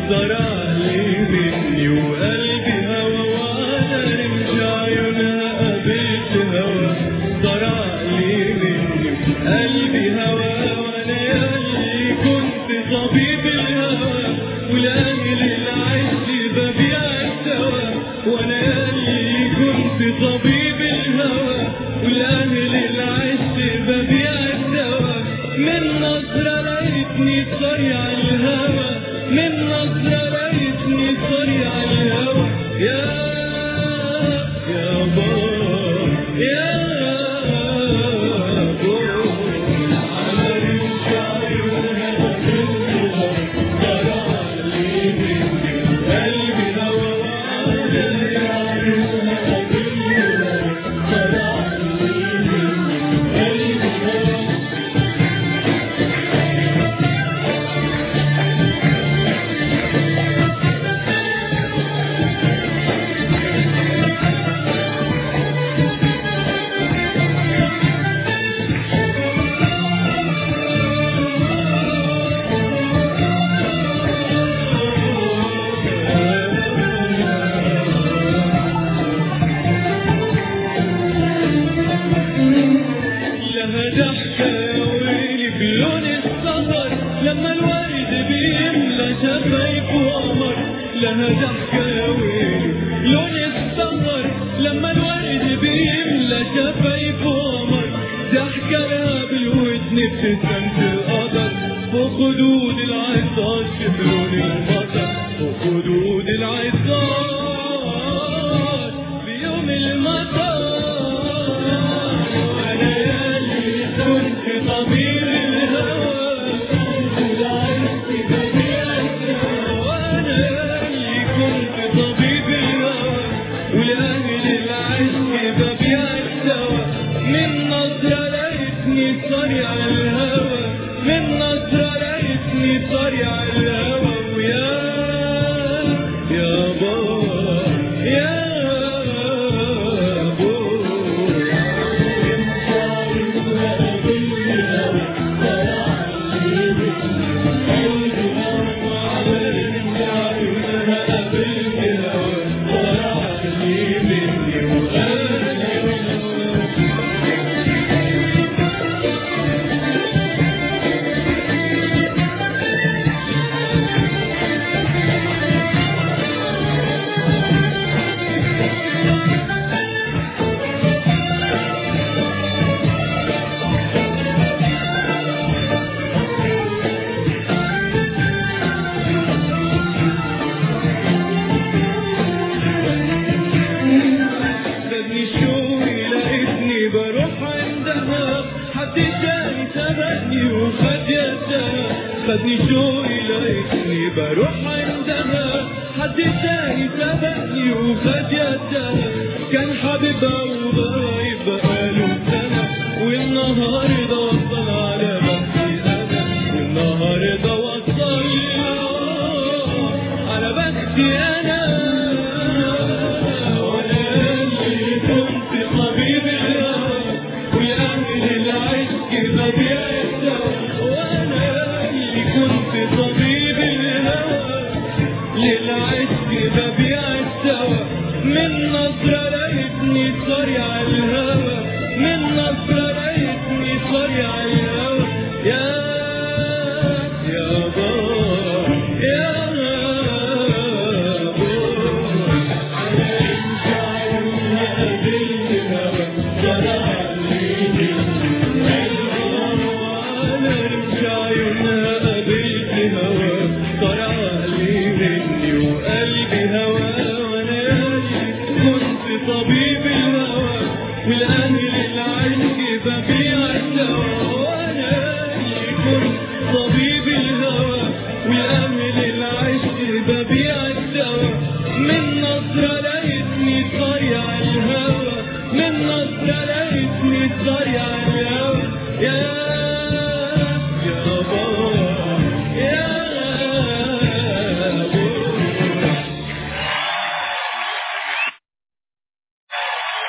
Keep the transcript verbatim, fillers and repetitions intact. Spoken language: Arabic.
طرع لي مني وقلبي هوى وعلى رمش عيونها قابلت هوى طرع لي مني وقلبي هوى وانا ياللي كنت طبيب الهوى والاهل العز ببيع الدواء وانا ياللي كنت طبيب الهوى والاهل العز ببيع الدواء من نظرة لقيتني صريع الهوى من نظرة لقيتني صريع الهوى يا يا بار يا بار على رمش عيونها بالهوى طرع لي مني وقلبي هوى وعلى عيونها بالهوى طرع لي مني وقلبي هوى لها ضحكة يا ويلي بلون السهر لما الورد بيملى شفايفه قمر لها ضحكة يا ويلي لون السهر لما الورد بيملى شفايفه قمر ضحكة لها بالودن ابتسامة القدر فوق خدود العصاص بلون المطر فوق خدود العصاص بيوم المطر طبيب الهوى والعز ببيع الدواء وانا اللي كنت طبيب الهوى والاهل العز ببيع الدواء من نظرة لقيتني صريع الهوى من نظرة لقيتني صريع الهوى ويا يا بار يا خدني شوقي لقيتني بروح عندها حد تاني سبقني وخد يدها كان حبيبها وغايب بقاله سنة والنهارده وصل على بختي أنا والنهارده وصل على بختي أنا وأنا اللي كنت طبيب الهوى والأهل العشق ببيع الدواء وأنا كنت طبيب الهوى للعشق ببيع الدواء من نظرة لقيتني صريع الهوى من نظرة لقيتني صريع الهوى يا يا بار يا بار على رمش عيونها بالهوى طلع لي مني على رمش عيونها هوى طرع لي مني وقلبي هوى وانا كنت طبيب الهوى والاهل العشق ببيع